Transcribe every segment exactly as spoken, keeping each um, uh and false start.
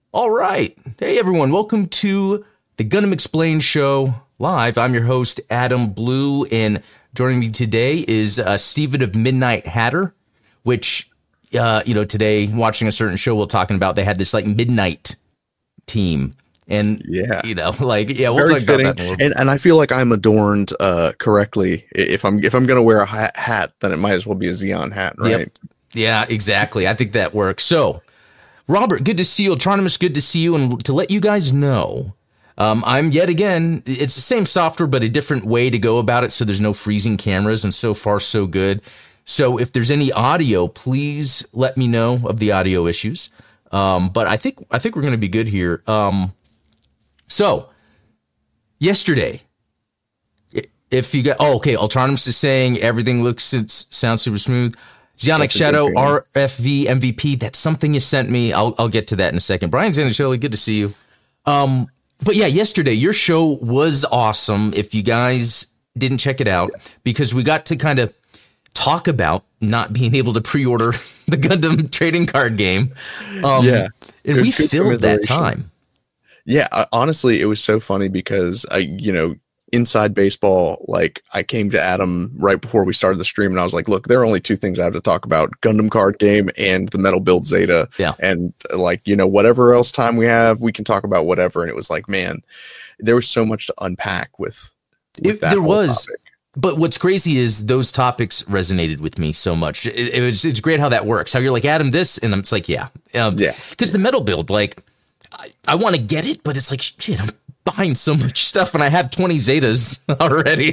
All right. Hey, everyone. Welcome to the Gundam Explained show live. I'm your host, Adam Blue, and joining me today is uh, Steven of Midnight Hatter, which, uh, you know, today, watching a certain show we're talking about, they had this, like, midnight team. And, yeah, you know, like, yeah, we'll Very talk fitting. about that in a little bit. And, and I feel like I'm adorned uh, correctly. If I'm if I'm going to wear a hat, hat, then it might as well be a Xeon hat, right? Yep. Yeah, exactly. I think that works. So, Robert, good to see you. Ultronimus, good to see you. And to let you guys know, um, I'm yet again, it's the same software, but a different way to go about it. So there's no freezing cameras, and so far so good. So if there's any audio, please let me know of the audio issues. Um, but I think I think we're going to be good here. Um, so yesterday, if you got, oh, okay, Ultronimus is saying everything looks, it sounds super smooth. Zionic Shadow, R F V, M V P, that's something you sent me. I'll I'll get to that in a second. Brian Zanichelli, good to see you. Um, but yeah, yesterday, your show was awesome. If you guys didn't check it out, because we got to kind of talk about not being able to pre-order the Gundam trading card game. Um, yeah. And we filled that time. Yeah, uh, honestly, it was so funny because, I, you know, inside baseball, like I came to Adam right before we started the stream and I was like, look, there are only two things I have to talk about: Gundam card game and the Metal Build Zeta. Yeah. And like, you know, whatever else time we have, we can talk about whatever. And it was like, man, there was so much to unpack with, with it, that there was topic. But what's crazy is those topics resonated with me so much. It, it was, it's great how that works. How you're like, Adam, this, and it's like, yeah. Um, yeah. Because the Metal Build, like, I, I want to get it, but it's like, shit, I'm buying so much stuff and I have twenty Zetas already.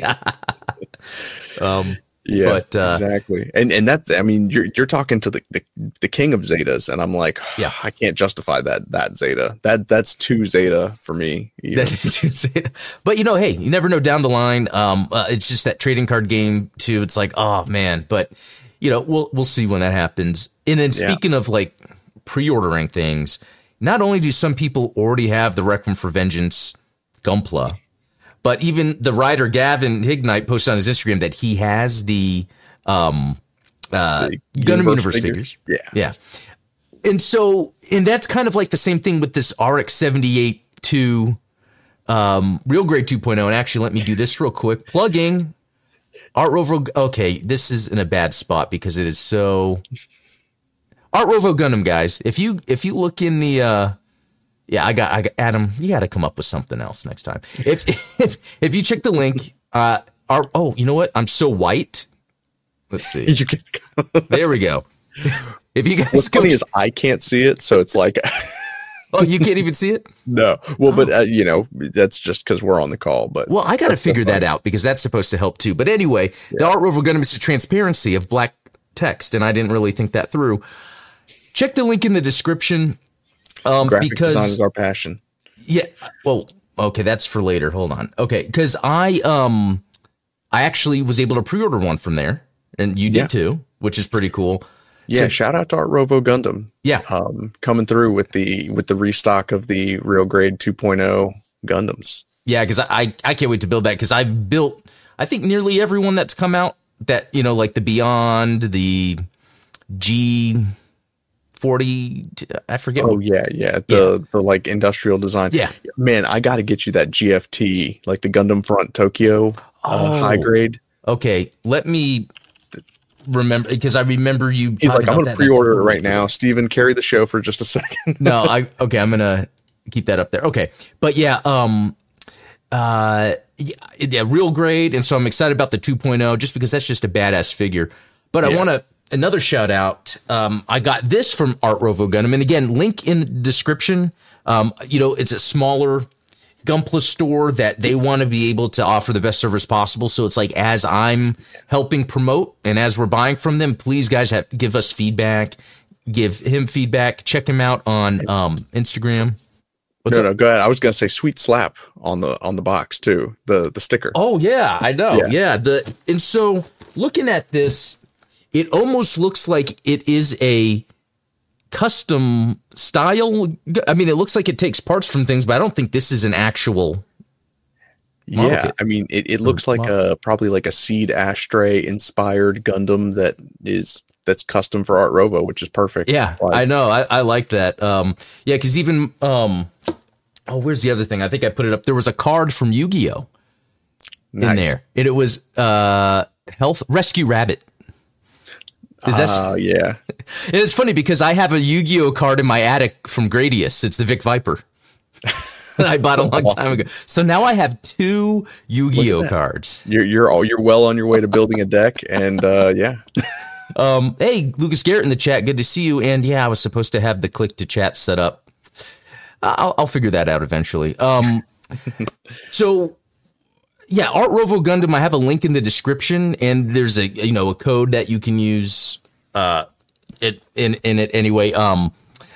um, yeah, but, uh, exactly. And and that's, I mean, you're you're talking to the, the, the king of Zetas, and I'm like, yeah, I can't justify that that Zeta. That that's two Zeta for me. That's two Zeta. But you know, hey, you never know down the line. Um, uh, it's just that trading card game too. It's like, oh man, but you know, we'll we'll see when that happens. And then speaking yeah. of like pre-ordering things, not only do some people already have the Requiem for Vengeance Gunpla, but even the writer Gavin Hignite posted on his Instagram that he has the um, uh, the Gundam Universe, Universe figures. figures. Yeah. Yeah. And so, and that's kind of like the same thing with this R X seventy-eight two um, Real Grade two point oh. And actually, let me do this real quick. Plugging Art Rovo. Okay, this is in a bad spot because it is so... Art Rovo Gundam, guys. If you if you look in the... Uh, Yeah, I got, I got Adam. You got to come up with something else next time. If if if you check the link, uh, our, oh, you know what? I'm so white. Let's see. You can, there we go. If you guys, what's go, funny is I can't see it, so it's like, oh, you can't even see it. No, well, oh. but uh, you know, that's just because we're on the call. But well, I got to figure that out because that's supposed to help too. But anyway, yeah. The Art Rover Gundam is the transparency of black text, and I didn't really think that through. Check the link in the description. Um, Graphic because design is our passion. Yeah. Well, okay, that's for later. Hold on. Okay, because I um, I actually was able to pre-order one from there, and you did yeah. too, which is pretty cool. Yeah. So, shout out to Art Rovo Gundam. Yeah. Um, coming through with the with the restock of the Real Grade two point oh Gundams. Yeah, because I, I I can't wait to build that because I've built I think nearly everyone that's come out that you know like the Beyond, the G. forty, I forget. Oh yeah, yeah. The yeah. the like industrial design. Yeah, man, I got to get you that G F T, like the Gundam Front Tokyo uh, oh, high grade. Okay, let me remember because I remember you. He's like, I'm gonna pre-order it right now. Steven, carry the show for just a second. no, I okay, I'm gonna keep that up there. Okay, but yeah, um, uh, yeah, yeah, real grade, and so I'm excited about the two point oh just because that's just a badass figure. But yeah. I want to. Another shout out. Um, I got this from Art Rovo Gundam. And again, link in the description. Um, you know, it's a smaller Gunpla store that they want to be able to offer the best service possible. So it's like, as I'm helping promote and as we're buying from them, please guys have, give us feedback, give him feedback, check him out on um, Instagram. What's no, up? no, go ahead. I was going to say sweet slap on the, on the box too. The, the sticker. Oh yeah, I know. Yeah. yeah. The, and so looking at this, it almost looks like it is a custom style. I mean, it looks like it takes parts from things, but I don't think this is an actual. Yeah, kit. I mean, it, it looks like a probably like a Seed Ashtray inspired Gundam that is that's custom for Art Rovo, which is perfect. Yeah, Like, I know. I, I like that. Um, yeah, because even um, oh, where's the other thing? I think I put it up. There was a card from Yu-Gi-Oh nice. in there, and it was uh, Health Rescue Rabbit. Is that? Oh, uh, yeah. It's funny because I have a Yu-Gi-Oh card in my attic from Gradius. It's the Vic Viper. I bought a long awesome. time ago. So now I have two Yu-Gi-Oh cards. You're you're all you're well on your way to building a deck, and uh, yeah. um, hey, Lucas Garrett in the chat. Good to see you. And yeah, I was supposed to have the click to chat set up. I'll, I'll figure that out eventually. Um, so yeah, Art Rovo Gundam. I have a link in the description, and there's a you know a code that you can use. Uh, it in in it anyway. Um.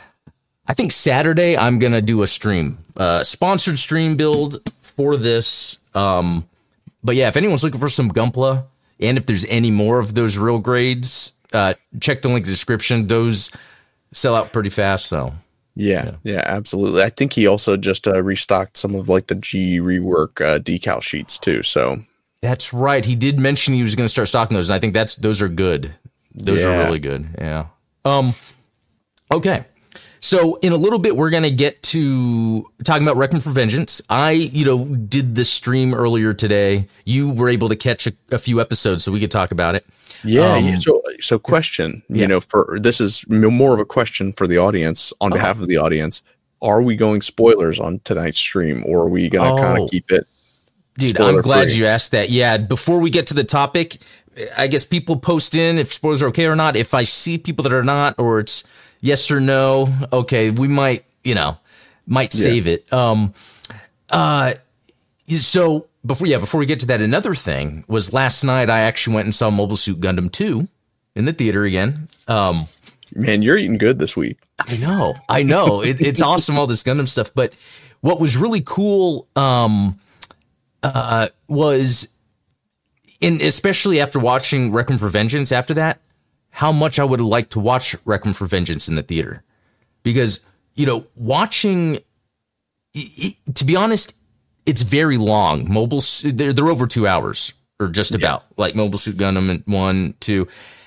I think Saturday I'm going to do a stream, uh, sponsored stream build for this. Um, but yeah, if anyone's looking for some Gunpla, and if there's any more of those real grades, uh, check the link in the description. Those sell out pretty fast. So yeah, yeah, yeah, absolutely. I think he also just uh, restocked some of like the G rework uh, decal sheets too. So that's right. He did mention he was going to start stocking those. And I think that's, those are good. Those yeah. are really good. Yeah. Um, okay. So in a little bit, we're going to get to talking about Requiem for Vengeance. I, you know, did the stream earlier today. You were able to catch a, a few episodes, so we could talk about it. Yeah. Um, yeah. So, so question, yeah. you know, for this is more of a question for the audience on behalf oh. of the audience. Are we going spoilers on tonight's stream, or are we going to oh. kind of keep it? Dude, I'm glad free? you asked that. Yeah. Before we get to the topic, I guess people post in if spoilers are okay or not. If I see people that are not, or it's yes or no, okay, we might, you know, might save yeah. it. Um, uh, so before, yeah, before we get to that, another thing was last night I actually went and saw Mobile Suit Gundam two in the theater again. Um, Man, you're eating good this week. I know, I know. It, it's awesome, all this Gundam stuff. But what was really cool um, uh, was, in especially after watching Requiem for Vengeance after that, how much I would like to watch Requiem for Vengeance in the theater. Because, you know, watching, it, to be honest, it's very long. Mobile, they're, they're over two hours, or just about, yeah. like Mobile Suit Gundam and one, two.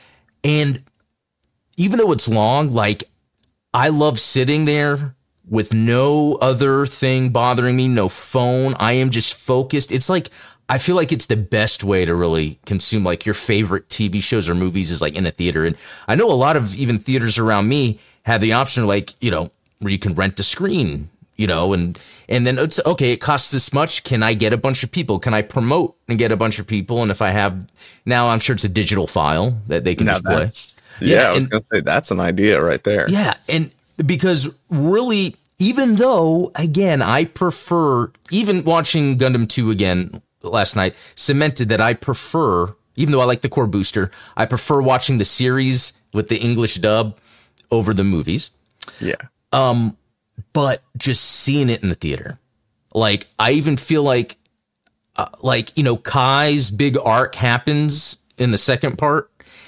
And even though it's long, like, I love sitting there with no other thing bothering me, no phone. I am just focused. It's like, I feel like it's the best way to really consume like your favorite T V shows or movies is like in a theater. And I know a lot of even theaters around me have the option, like, you know, where you can rent a screen, you know, and, and then it's okay. It costs this much. Can I get a bunch of people? Can I promote and get a bunch of people? And if I have, now I'm sure it's a digital file that they can now display. Yeah, yeah, I was and, gonna say that's an idea right there. Yeah, and because really, even though again, I prefer even watching Gundam two again last night cemented that I prefer, even though I like the core booster, I prefer watching the series with the English dub over the movies. Yeah. Um, but just seeing it in the theater, like I even feel like, uh, like you know, Kai's big arc happens in the second part.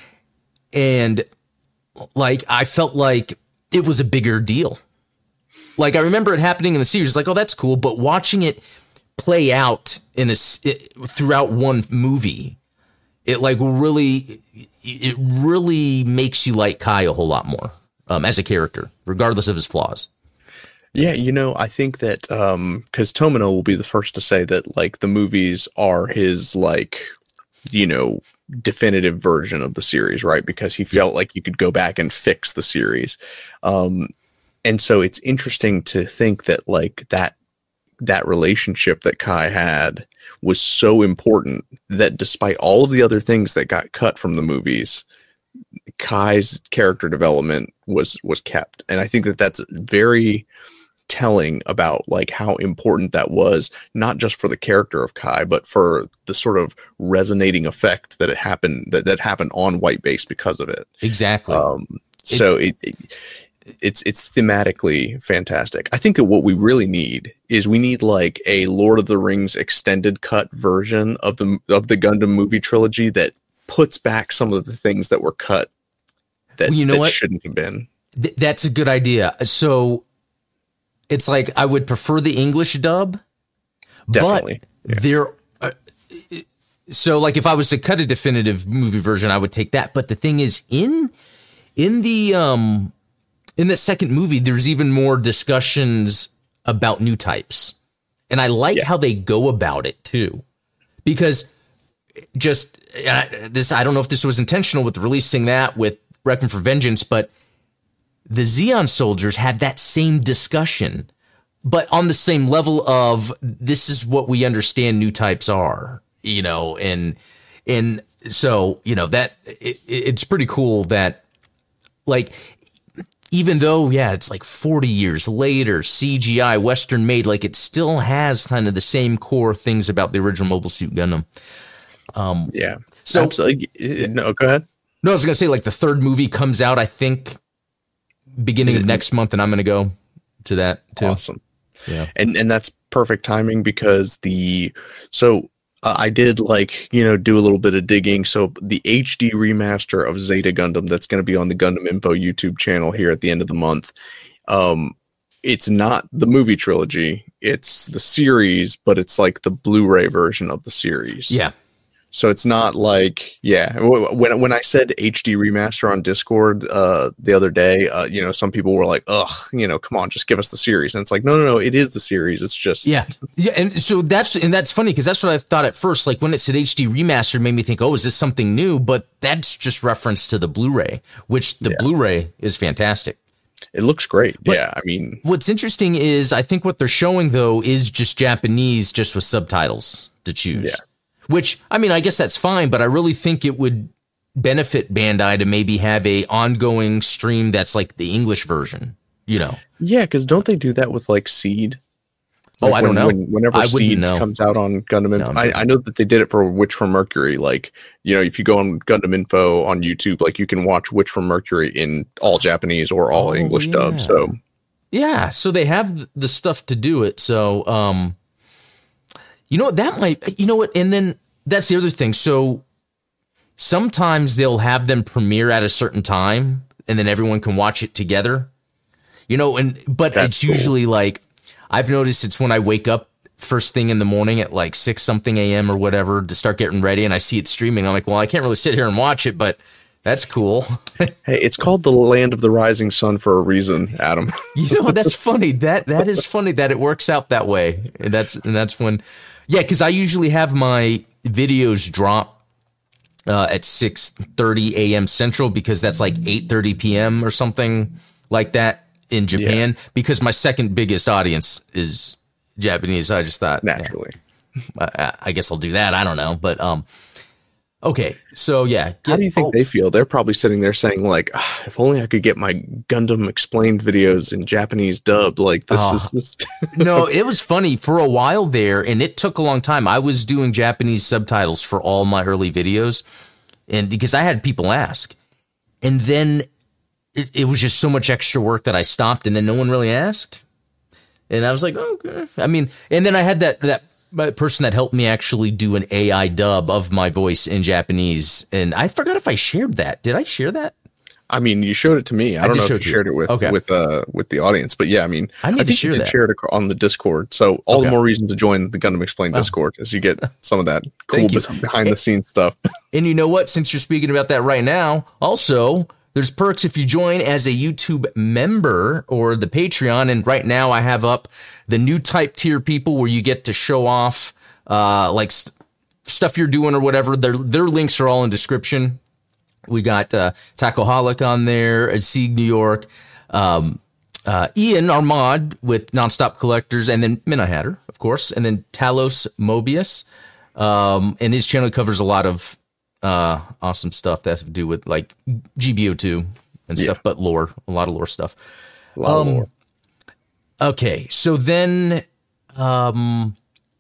And like, I felt like it was a bigger deal. Like, I remember it happening in the series. It's like, oh, that's cool. But watching it play out in a, it, throughout one movie, it like really, it really makes you like Kai a whole lot more um, as a character, regardless of his flaws. Yeah, you know, I think that um, because Tomino will be the first to say that like the movies are his like, you know, definitive version of the series, right? Because he felt yeah. like you could go back and fix the series. Um, and so it's interesting to think that like that, that relationship that Kai had was so important that despite all of the other things that got cut from the movies, Kai's character development was, was kept. And I think that that's very telling about like how important that was, not just for the character of Kai, but for the sort of resonating effect that it happened that, that happened on White Base because of it. Exactly. Um, so it, it, it's it's thematically fantastic. I think that what we really need is we need like a Lord of the Rings extended cut version of the of the Gundam movie trilogy that puts back some of the things that were cut that, well, you know that what? shouldn't have been. Th- that's a good idea. So it's like I would prefer the English dub, definitely. But yeah. there. Uh, so, like, if I was to cut a definitive movie version, I would take that. But the thing is, in in the um in the second movie, there's even more discussions about new types. And I like yes. how they go about it too. Because just uh, this, I don't know if this was intentional with releasing that with Requiem for Vengeance, but the Zeon soldiers had that same discussion, but on the same level of this is what we understand new types are, you know, and and so, you know, that it, it's pretty cool that, like, even though, yeah, it's like forty years later, C G I, Western made, like it still has kind of the same core things about the original Mobile Suit Gundam. Um, yeah. So, absolutely. No, go ahead. No, I was going to say, like, the third movie comes out, I think, beginning of next month, and I'm going to go to that too. Awesome. Yeah. And and that's perfect timing because the so uh, I did like, you know, do a little bit of digging. So the H D remaster of Zeta Gundam that's going to be on the Gundam Info YouTube channel here at the end of the month. Um, it's not the movie trilogy, it's the series, but it's like the Blu-ray version of the series. Yeah. So it's not like, yeah, when when I said H D remaster on Discord uh, the other day, uh, you know, some people were like, ugh, you know, come on, just give us the series. And it's like, no, no, no, it is the series. It's just. Yeah. Yeah. And so that's, and that's funny because that's what I thought at first. Like when it said H D remaster, it made me think, oh, is this something new? But that's just reference to the Blu-ray, which the yeah. Blu-ray is fantastic. It looks great. But yeah. I mean, what's interesting is I think what they're showing, though, is just Japanese, just with subtitles to choose. Yeah. Which, I mean, I guess that's fine, but I really think it would benefit Bandai to maybe have a ongoing stream that's like the English version, you know? Yeah, because don't they do that with like Seed? Oh, like I don't when, know. When, whenever I Seed know. comes out on Gundam Info, no, I, I know that they did it for Witch from Mercury. Like, you know, if you go on Gundam Info on YouTube, like you can watch Witch from Mercury in all Japanese or all oh, English yeah. dub. So, yeah, so they have the stuff to do it. So, um, you know what, that might, you know what, and then that's the other thing. So sometimes they'll have them premiere at a certain time and then everyone can watch it together, you know, and, but that's it's cool. usually like, I've noticed it's when I wake up first thing in the morning at like six something A M or whatever to start getting ready and I see it streaming. I'm like, well, I can't really sit here and watch it, but that's cool. Hey, it's called the Land of the Rising Sun for a reason, Adam. You know, that's funny. That, that is funny that it works out that way. And that's, and that's when, yeah, cause I usually have my videos drop uh, at six thirty A M Central because that's like eight thirty P M or something like that in Japan. Yeah. Because my second biggest audience is Japanese. I just thought naturally, yeah, I, I guess I'll do that. I don't know, but um, okay. So yeah, get, how do you think oh, they feel? They're probably sitting there saying like, oh, if only I could get my Gundam explained videos in Japanese dub. Like this uh, is this. No, it was funny for a while there, and it took a long time. I was doing Japanese subtitles for all my early videos, and because I had people ask, and then it, it was just so much extra work that I stopped, and then no one really asked, and I was like, oh, okay. I mean, and then I had that that. person that helped me actually do an A I dub of my voice in Japanese. And I forgot if I shared that. Did I share that? I mean, you showed it to me. I, I don't know if you shared it with, okay. with, uh, with the audience, but yeah, I mean, I, need I think to share you did that. share it on the Discord. So all okay. the more reason to join the Gundam Explained wow. Discord as you get some of that cool behind the scenes stuff. And you know what? Since you're speaking about that right now, also, there's perks if you join as a YouTube member or the Patreon. And right now I have up the new type tier people where you get to show off uh, like st- stuff you're doing or whatever. Their their links are all in description. We got uh, Tacoholic on there, Sieg New York, um, uh, Ian, our mod with Nonstop Collectors, and then Mina Hatter, of course, and then Talos Mobius. Um, and his channel covers a lot of Uh, awesome stuff that has to do with like G B O two and stuff, yeah. but lore, a lot of lore stuff. A lot um, of lore. Okay, so then, um,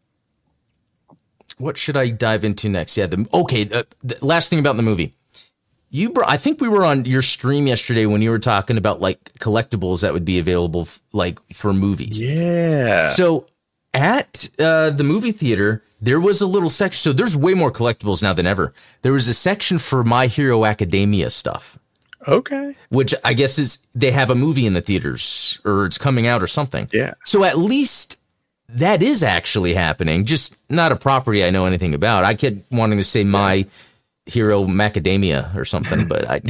what should I dive into next? Yeah, the okay. The, the last thing about the movie, you brought. I think we were on your stream yesterday when you were talking about like collectibles that would be available f- like for movies. Yeah. So at uh, the movie theater, there was a little section. So there's way more collectibles now than ever. There was a section for My Hero Academia stuff. Okay. Which I guess is they have a movie in the theaters or it's coming out or something. Yeah. So at least that is actually happening. Just not a property I know anything about. I kept wanting to say My Hero Macadamia or something. But I,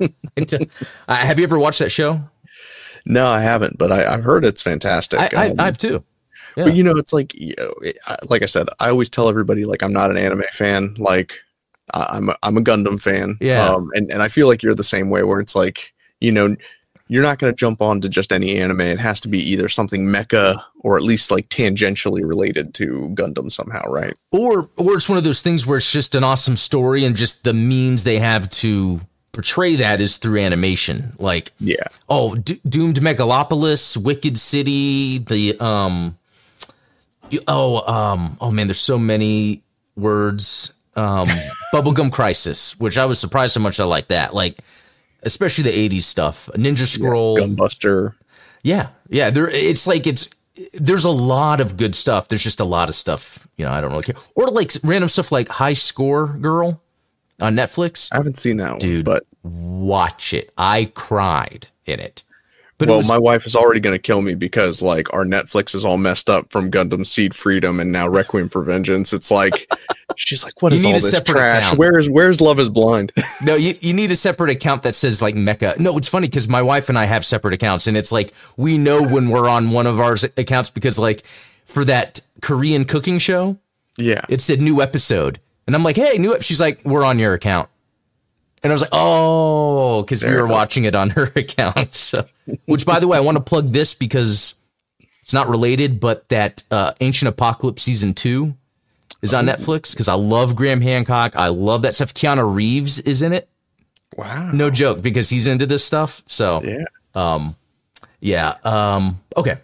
I have you ever watched that show? No, I haven't, but I, I've heard it's fantastic. I, I, um, I've too. Yeah. But you know, it's like, you know, it, I- like I said, I always tell everybody like I'm not an anime fan. Like I- I'm a, I'm a Gundam fan. Yeah. Um, and and I feel like you're the same way, where it's like, you know, you're not going to jump on to just any anime. It has to be either something mecha or at least like tangentially related to Gundam somehow, right? Or or it's one of those things where it's just an awesome story and just the means they have to portray that is through animation. Like, Yeah. oh, Do- Doomed Megalopolis, Wicked City, the um, you- oh um, oh man, there's so many words. Um, Bubblegum Crisis, which I was surprised how much I like that. Like, especially the eighties stuff. Ninja Scroll, Gunbuster. yeah, yeah. There, it's like it's there's a lot of good stuff. There's just a lot of stuff, you know. I don't really care. Or like random stuff like High Score Girl on Netflix. I haven't seen that one, Dude, but watch it. I cried in it. But well, it was, my wife is already going to kill me because like our Netflix is all messed up from Gundam Seed Freedom and now Requiem for Vengeance. It's like she's like, what You is need all a this separate trash? account. Where's where's Love Is Blind? no, you, you need a separate account that says like Mecha. No, it's funny because my wife and I have separate accounts, and it's like we know when we're on one of our accounts because like for that Korean cooking show, Yeah, it said new episode, and I'm like, hey, new. Ep-. She's like, we're on your account, and I was like, oh, because we There were it is. watching it on her account. So, which, by the way, I want to plug this because it's not related, but that uh, Ancient Apocalypse season two is on Netflix because I love Graham Hancock. I love that stuff. Keanu Reeves is in it. wow, No joke, because he's into this stuff. So, yeah. yeah. Um, okay.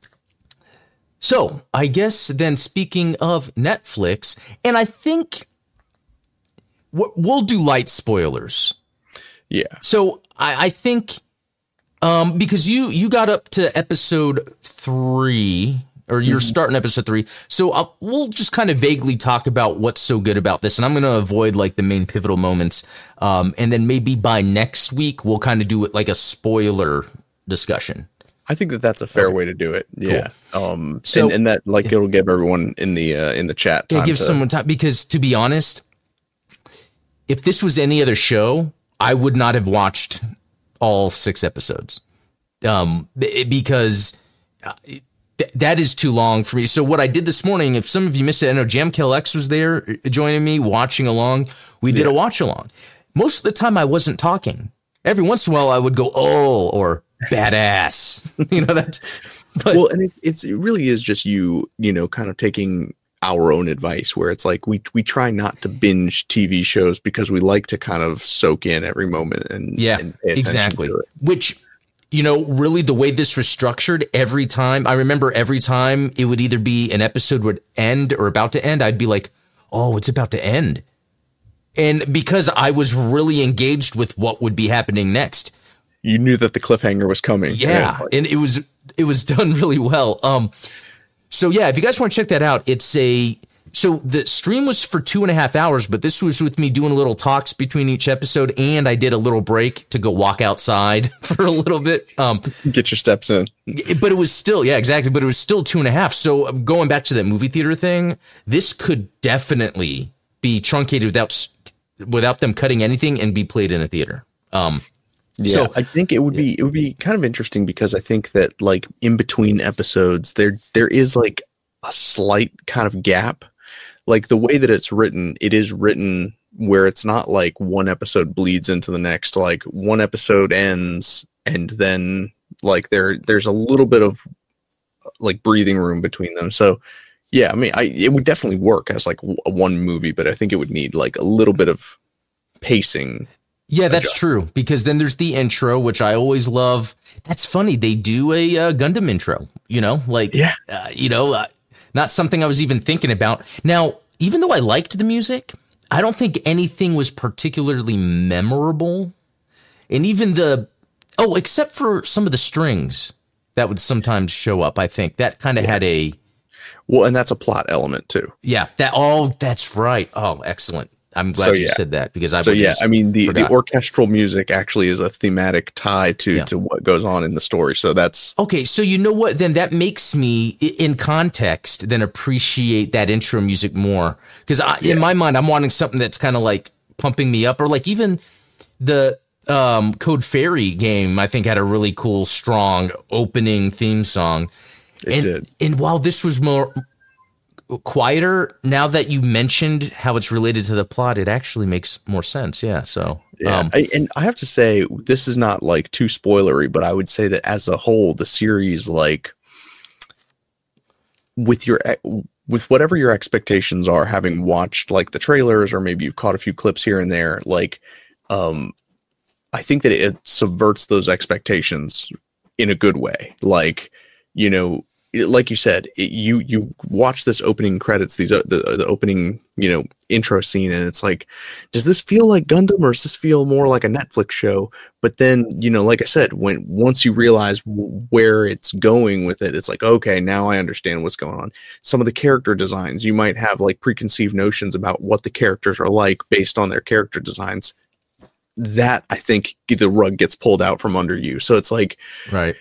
So, I guess then speaking of Netflix, and I think w- we'll do light spoilers. Yeah. So, I, I think um, because you you got up to episode three, or you're starting episode three, so I'll, we'll just kind of vaguely talk about what's so good about this, and I'm going to avoid like the main pivotal moments, um, and then maybe by next week we'll kind of do it like a spoiler discussion. I think that that's a fair way to do it. Yeah. Um, So- and, and that like it'll give everyone in the uh, in the chat Yeah, time give to- someone time because to be honest, if this was any other show, I would not have watched all six episodes. Um, b- because uh, th- that is too long for me. So what I did this morning, if some of you missed it, I know Jamkill X was there uh, joining me, watching along. We did Yeah. a watch along. Most of the time I wasn't talking. Every once in a while I would go, oh, or badass, you know, that. But Well, and it, it's it really is just you, you know, kind of taking our own advice, where it's like we we try not to binge T V shows because we like to kind of soak in every moment and yeah, and pay attention exactly. to it. Which, you know, really the way this was structured, every time I remember every time it would either be an episode would end or about to end, I'd be like, oh, it's about to end. And because I was really engaged with what would be happening next. You knew that the cliffhanger was coming. and Yeah. it's like, And it was it was done really well. Um so yeah, if you guys want to check that out, it's a so the stream was for two and a half hours, but this was with me doing little talks between each episode, and I did a little break to go walk outside for a little bit. Um get your steps in. It- but it was still, yeah, exactly. But it was still two and a half. So um, going back to that movie theater thing, this could definitely be truncated without s- without them cutting anything and be played in a theater. Um, Yeah, So- I think it would be it would be kind of interesting because I think that like in between episodes there there is like a slight kind of gap. Like the way that it's written, it is written where it's not like one episode bleeds into the next. Like one episode ends and then like there there's a little bit of like breathing room between them. So yeah, I mean, I it would definitely work as like w- one movie, but I think it would need like a little bit of pacing. yeah, that's true. Because then there's the intro, which I always love. That's funny. They do a uh, Gundam intro, you know, like, Yeah. uh, you know, uh, not something I was even thinking about. Now, even though I liked the music, I don't think anything was particularly memorable. And even the, oh, except for some of the strings that would sometimes show up, I think that kind of had a, Well, and that's a plot element too. yeah, that, oh, that's right. Oh, excellent. I'm glad So, you yeah. said that because I So would yeah, just I mean the, the forgot. orchestral music actually is a thematic tie to Yeah. to what goes on in the story. So that's Okay, so you know what? Then that makes me, i- in context, then appreciate that intro music more. Because in my mind, I'm wanting something that's kind of like pumping me up, or like even the um, Code Fairy game, I think had a really cool, strong opening theme song. It and, did. And while this was more quieter, now that you mentioned how it's related to the plot, it actually makes more sense. Yeah. So, yeah. um, I, and I have to say, this is not like too spoilery, but I would say that as a whole, the series, like with your, with whatever your expectations are, having watched like the trailers, or maybe you've caught a few clips here and there, like, um, I think that it subverts those expectations in a good way. Like, you know, like you said, it, you you watch this opening credits, these uh, the the opening, you know, intro scene, and it's like, does this feel like Gundam, or does this feel more like a Netflix show? But then, you know, like I said, when once you realize w- where it's going with it, it's like, okay, now I understand what's going on. Some of the character designs, you might have like preconceived notions about what the characters are like based on their character designs. That, I think, the rug gets pulled out from under you. So it's like, right.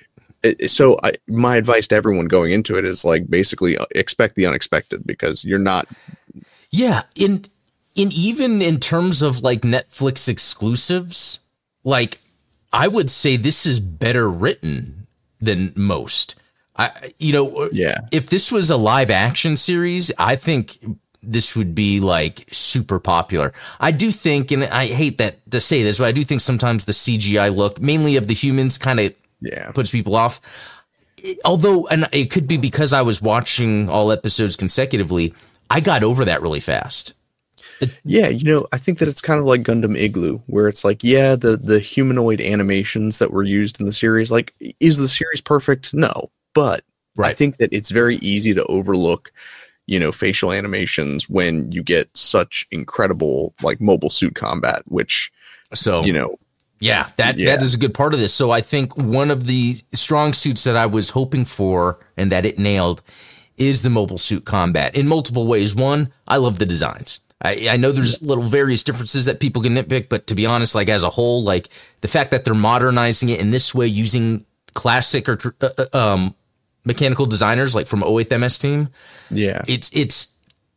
So I, my advice to everyone going into it is like basically expect the unexpected, because you're not. Yeah. In, in even in terms of like Netflix exclusives, like I would say this is better written than most. I, you know, yeah. If this was a live action series, I think this would be like super popular. I do think, and I hate that to say this, but I do think sometimes the C G I look, mainly of the humans, kind of yeah puts people off. It, although, and it could be because I was watching all episodes consecutively, I got over that really fast. It, yeah, you know, I think that it's kind of like Gundam Igloo, where it's like, yeah, the the humanoid animations that were used in the series, like, is the series perfect? No, but right. I think that it's very easy to overlook, you know, facial animations when you get such incredible like mobile suit combat, which, so you know. Yeah, that, yeah. that is a good part of this. So I think one of the strong suits that I was hoping for and that it nailed is the mobile suit combat in multiple ways. One, I love the designs. I, I know there's little various differences that people can nitpick, but to be honest, like as a whole, like the fact that they're modernizing it in this way using classic or uh, um, mechanical designers like from oh eight M S team. Yeah, it's it's.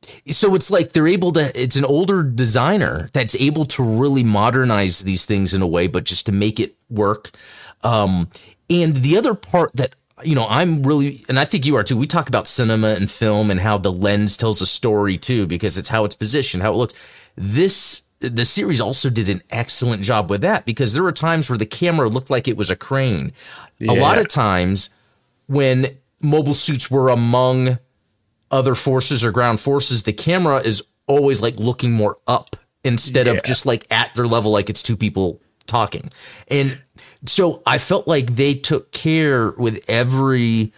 So it's like they're able to, it's an older designer that's able to really modernize these things in a way, but just to make it work. Um, and the other part that, you know, I'm really, and I think you are too, we talk about cinema and film and how the lens tells a story too, because it's how it's positioned, how it looks. This, the series also did an excellent job with that, because there were times where the camera looked like it was a crane. Yeah. A lot of times when mobile suits were among other forces or ground forces, the camera is always like looking more up instead yeah. of just like at their level, like it's two people talking. And so I felt like they took care with every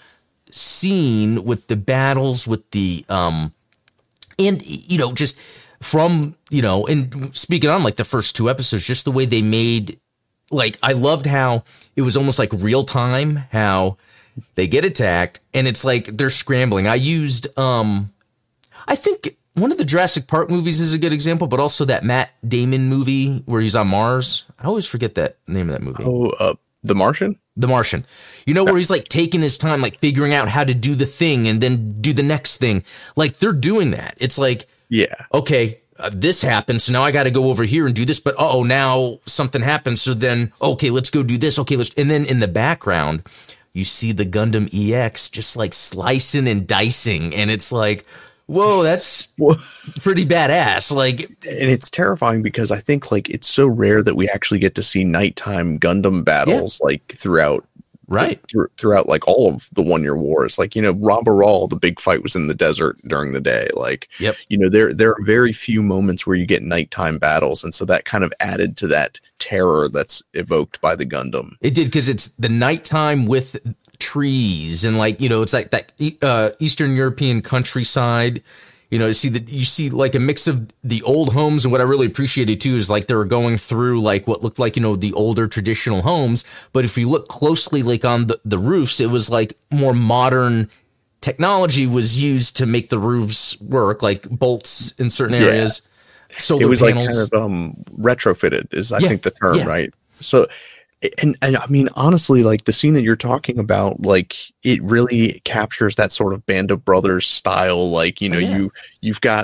scene, with the battles, with the, um, and, you know, just from, you know, and speaking on like the first two episodes, just the way they made, like, I loved how it was almost like real time, how they get attacked and it's like they're scrambling. I used, um, I think one of the Jurassic Park movies is a good example, but also that Matt Damon movie where he's on Mars. I always forget that name of that movie. Oh, uh, The Martian? The Martian. You know, where he's like taking his time, like figuring out how to do the thing and then do the next thing. Like they're doing that. It's like, yeah, okay, uh, this happened. So now I got to go over here and do this. But oh, now something happens. So then, okay, let's go do this. Okay, let's, and then in the background, you see the Gundam E X just like slicing and dicing. And it's like, whoa, that's pretty badass. Like, and it's terrifying because I think like it's so rare that we actually get to see nighttime Gundam battles, yeah. like throughout, right, th- throughout like all of the One Year Wars. Like, you know, Rambaral, the big fight was in the desert during the day. Like, yep. you know, there there are very few moments where you get nighttime battles, and so that kind of added to that terror that's evoked by the Gundam. It did, because it's the nighttime with trees and like, you know, it's like that uh, Eastern European countryside. You know, you see that you see like a mix of the old homes, and what I really appreciated too is like they were going through like what looked like, you know, the older traditional homes. But if you look closely, like on the, the roofs, it was like more modern technology was used to make the roofs work, like bolts in certain areas. Yeah. Solar it was panels. like kind of um, retrofitted is I yeah. think the term, yeah. right? So. And and I mean, honestly, like the scene that you're talking about, like it really captures that sort of Band of Brothers style. Like, you know, oh, yeah. you you've got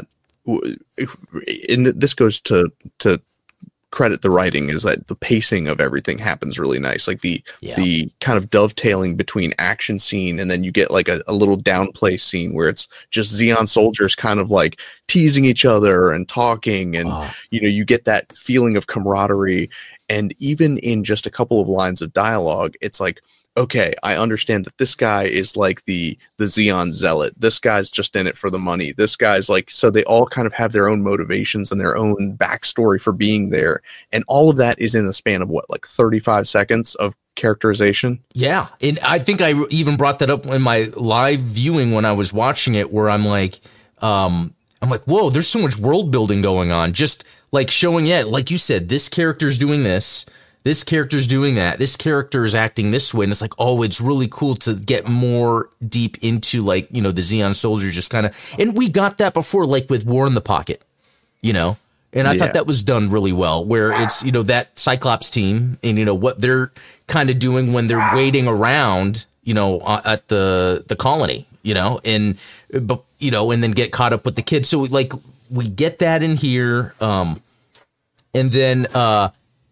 and this goes to to credit the writing, is that the pacing of everything happens really nice. Like the yeah. the kind of dovetailing between action scene, and then you get like a, a little downplay scene where it's just Zeon soldiers kind of like teasing each other and talking, and oh. you know, you get that feeling of camaraderie. And even in just a couple of lines of dialogue, it's like, okay, I understand that this guy is like the the Zeon zealot. This guy's just in it for the money. This guy's like, so they all kind of have their own motivations and their own backstory for being there. And all of that is in the span of what, like thirty-five seconds of characterization? Yeah. And I think I even brought that up in my live viewing when I was watching it, where I'm like, um, I'm like, whoa, there's so much world building going on. Just like showing, yeah, like you said, this character's doing this. This character's doing that. This character is acting this way. And it's like, oh, it's really cool to get more deep into, like, you know, the Zeon soldiers just kind of, and we got that before, like with War in the Pocket, you know, and I yeah. thought that was done really well, where it's, you know, that Cyclops team and, you know, what they're kind of doing when they're waiting around, you know, at the, the colony, you know, and, you know, and then get caught up with the kids. So like, we get that in here. Um, and then, uh,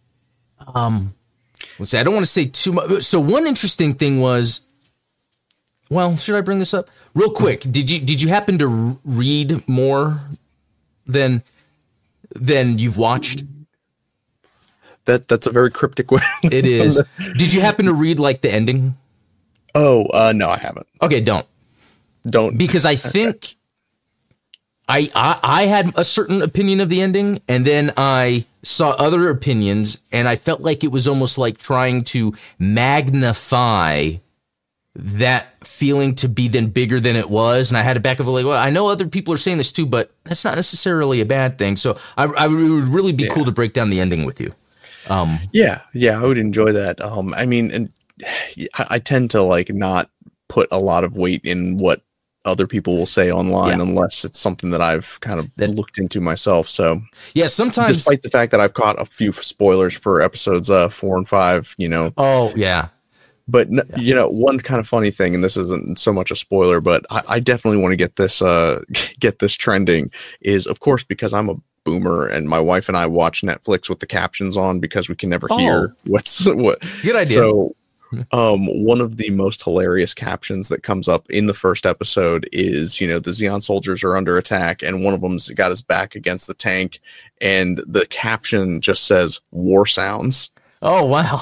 Um, let's see, I don't want to say too much. So one interesting thing was, well, should I bring this up real quick? Did you, did you happen to read more than, than you've watched? That that's a very cryptic way. It is. Did you happen to read like the ending? Oh, uh, no, I haven't. Okay. Don't, don't, because I think I, I, I had a certain opinion of the ending, and then I saw other opinions, and I felt like it was almost like trying to magnify that feeling to be then bigger than it was. And I had to back up like, well, I know other people are saying this too, but that's not necessarily a bad thing. So I, I it would really be yeah. cool to break down the ending with you. Um, yeah, yeah, I would enjoy that. Um, I mean, and I, I tend to like not put a lot of weight in what other people will say online yeah. unless it's something that I've kind of that, looked into myself. So yeah, sometimes, despite the fact that I've caught a few spoilers for episodes uh, four and five, you know. Oh yeah. But yeah. you know, one kind of funny thing, and this isn't so much a spoiler, but I, I definitely want to get this uh, get this trending. Is of course because I'm a boomer and my wife and I watch Netflix with the captions on because we can never oh. hear what's what. Good idea. So. Um, one of the most hilarious captions that comes up in the first episode is, you know, the Zeon soldiers are under attack, and one of them's got his back against the tank, and the caption just says "war sounds." Oh wow!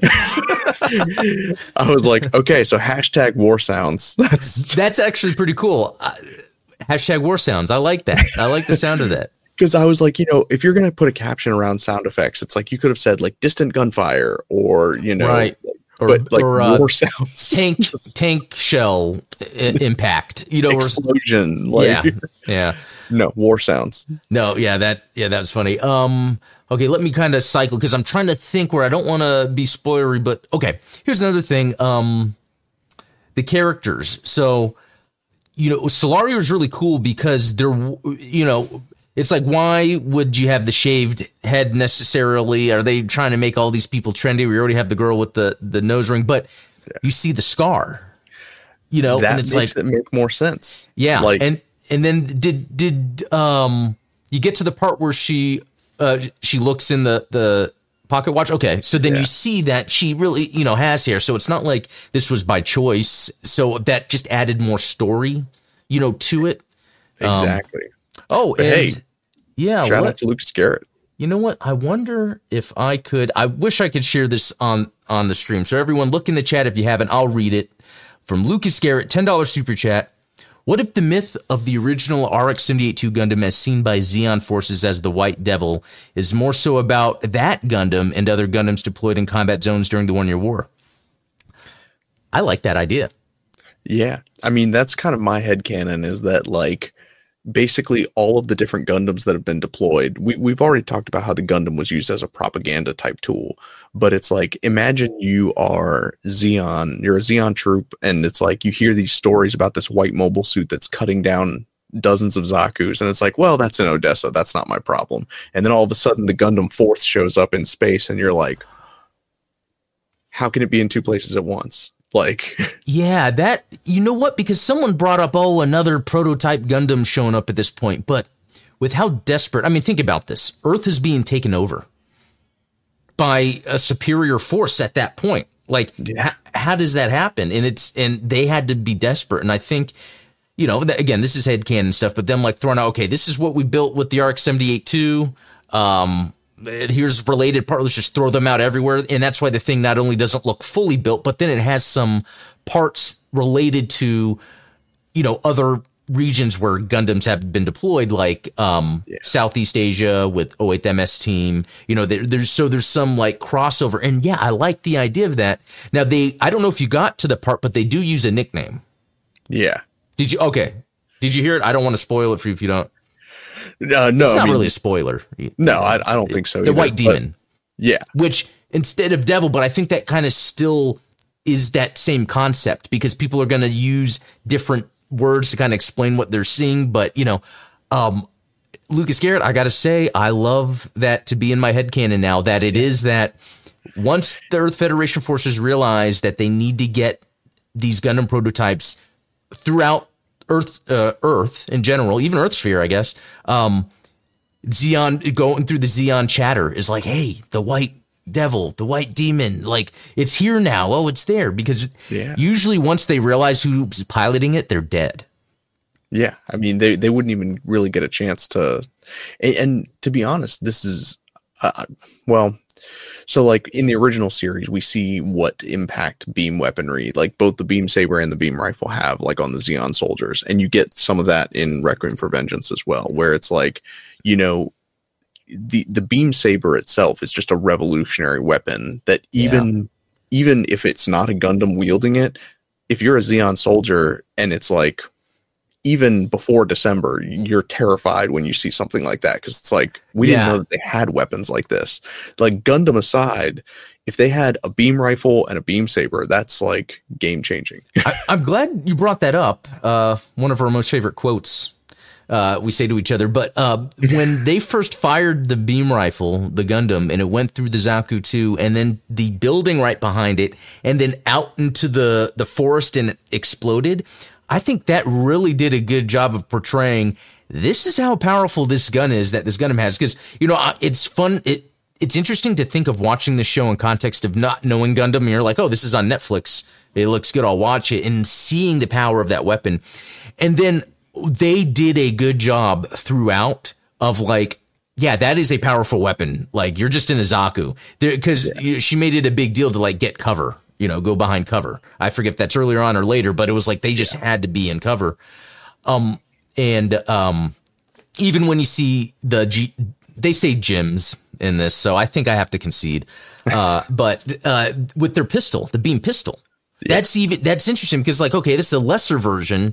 I was like, okay, so hashtag war sounds. That's that's actually pretty cool. Uh, hashtag war sounds. I like that. I like the sound of that. Because I was like, you know, if you're going to put a caption around sound effects, it's like you could have said like distant gunfire or, you know, right. Or, but like or, uh, war sounds, tank tank shell I- impact, you know, explosion. Or, like, yeah, yeah. No war sounds. No, yeah, that yeah, that's funny. Um, okay, let me kind of cycle because I'm trying to think where I don't want to be spoilery, but okay. Here's another thing. Um, the characters. So, you know, Solario is really cool because they're, you know. It's like, why would you have the shaved head necessarily? Are they trying to make all these people trendy? We already have the girl with the, the nose ring, but yeah. you see the scar, you know, that and it's makes like, it make more sense. Yeah. Like, and, and then did, did, um, you get to the part where she, uh, she looks in the, the pocket watch. Okay. So then yeah. you see that she really, you know, has hair. So it's not like this was by choice. So that just added more story, you know, to it. Exactly. Um, oh, but and hey, yeah. Shout what, out to Lucas Garrett. You know what? I wonder if I could. I wish I could share this on, on the stream. So everyone, look in the chat if you haven't. I'll read it from Lucas Garrett, ten dollars super chat. What if the myth of the original R X seven eighty-two Gundam as seen by Zeon forces as the White Devil is more so about that Gundam and other Gundams deployed in combat zones during the One-Year War? I like that idea. Yeah. I mean, that's kind of my headcanon is that, like, basically all of the different Gundams that have been deployed, we, we've already talked about how the Gundam was used as a propaganda type tool, but it's like, imagine you are Zeon, you're a Zeon troop, and it's like you hear these stories about this white mobile suit that's cutting down dozens of Zaku's, and it's like, well, that's in Odessa, that's not my problem. And then all of a sudden the Gundam Fourth shows up in space, and you're like, how can it be in two places at once? Like, yeah, that, you know what? Because someone brought up, oh, another prototype Gundam showing up at this point. But with how desperate, I mean, think about this. Earth is being taken over by a superior force at that point. Like, Yeah. h- how does that happen? And it's, and they had to be desperate. And I think, you know, th- again, this is headcanon stuff, but them like throwing out, okay, this is what we built with the R X seventy-eight too. Um, here's related part. Let's just throw them out everywhere. And that's why the thing not only doesn't look fully built, but then it has some parts related to, you know, other regions where Gundams have been deployed, like um, Yeah. Southeast Asia with oh eight M S team. You know, there, there's so there's some like crossover, and yeah, I like the idea of that. Now they, I don't know if you got to the part, but they do use a nickname. Yeah. Did you? Okay, did you hear it? I don't want to spoil it for you if you don't. Uh, no, It's I not mean, really a spoiler. no, I, I don't think so. The either, White but- Demon, Yeah. which instead of devil, but I think that kind of still is that same concept because people are going to use different words to kind of explain what they're seeing. But, you know, um, Lucas Garrett, I got to say, I love that to be in my headcanon now, that it is that once the Earth Federation forces realize that they need to get these Gundam prototypes throughout Earth, uh, Earth in general, even Earth Sphere, I guess, um, Xeon going through the Xeon chatter is like, hey, the white devil, the white demon, like it's here now. Oh, it's there because Yeah. usually once they realize who's piloting it, they're dead. Yeah, I mean, they, they wouldn't even really get a chance to, and, and to be honest, this is, uh, well, so like in the original series, we see what impact beam weaponry, like both the beam saber and the beam rifle have, like on the Xeon soldiers, and you get some of that in Requiem for Vengeance as well, where it's like, you know, the the beam saber itself is just a revolutionary weapon that even even if it's not a Gundam wielding it, if you're a Xeon soldier and it's like, even before December, you're terrified when you see something like that because it's like we Yeah. didn't know that they had weapons like this. Like Gundam aside, if they had a beam rifle and a beam saber, that's like game changing. I, I'm glad you brought that up. Uh, one of our most favorite quotes uh, we say to each other. But uh, when they first fired the beam rifle, the Gundam, and it went through the Zaku two, and then the building right behind it, and then out into the, the forest and it exploded, I think that really did a good job of portraying this is how powerful this gun is that this Gundam has. Because, you know, it's fun. It It's interesting to think of watching the show in context of not knowing Gundam. And you're like, oh, this is on Netflix. It looks good. I'll watch it. And seeing the power of that weapon. And then they did a good job throughout of like, yeah, that is a powerful weapon. Like you're just in a Zaku because yeah. she made it a big deal to like get cover, you know, go behind cover. I forget if that's earlier on or later, but it was like they just yeah. had to be in cover. Um, and um, even when you see the G, they say gyms in this, so I think I have to concede. Uh, but uh, with their pistol, the beam pistol, yeah. that's even that's interesting because like, okay, this is a lesser version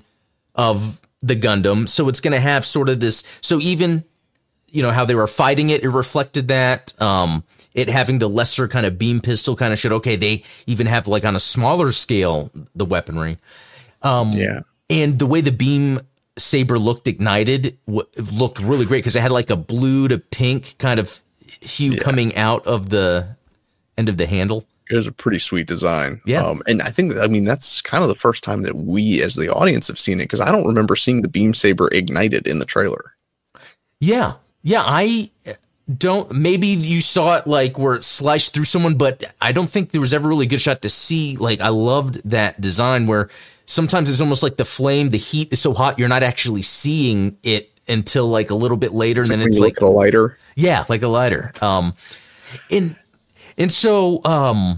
of the Gundam, so it's going to have sort of this. So even, you know, how they were fighting it, it reflected that. Um, it having the lesser kind of beam pistol kind of shit. Okay, they even have like on a smaller scale the weaponry. Um, yeah, and the way the beam saber looked ignited w- looked really great because it had like a blue to pink kind of hue yeah. coming out of the end of the handle. It was a pretty sweet design. Yeah. Um, and I think, I mean, that's kind of the first time that we as the audience have seen it because I don't remember seeing the beam saber ignited in the trailer. Yeah. Yeah. I don't, maybe you saw it like where it sliced through someone, but I don't think there was ever really a good shot to see. Like, I loved that design where sometimes it's almost like the flame, the heat is so hot, you're not actually seeing it until like a little bit later. It's and like then it's like like a lighter. Yeah. Like a lighter. Um, and, And so, um,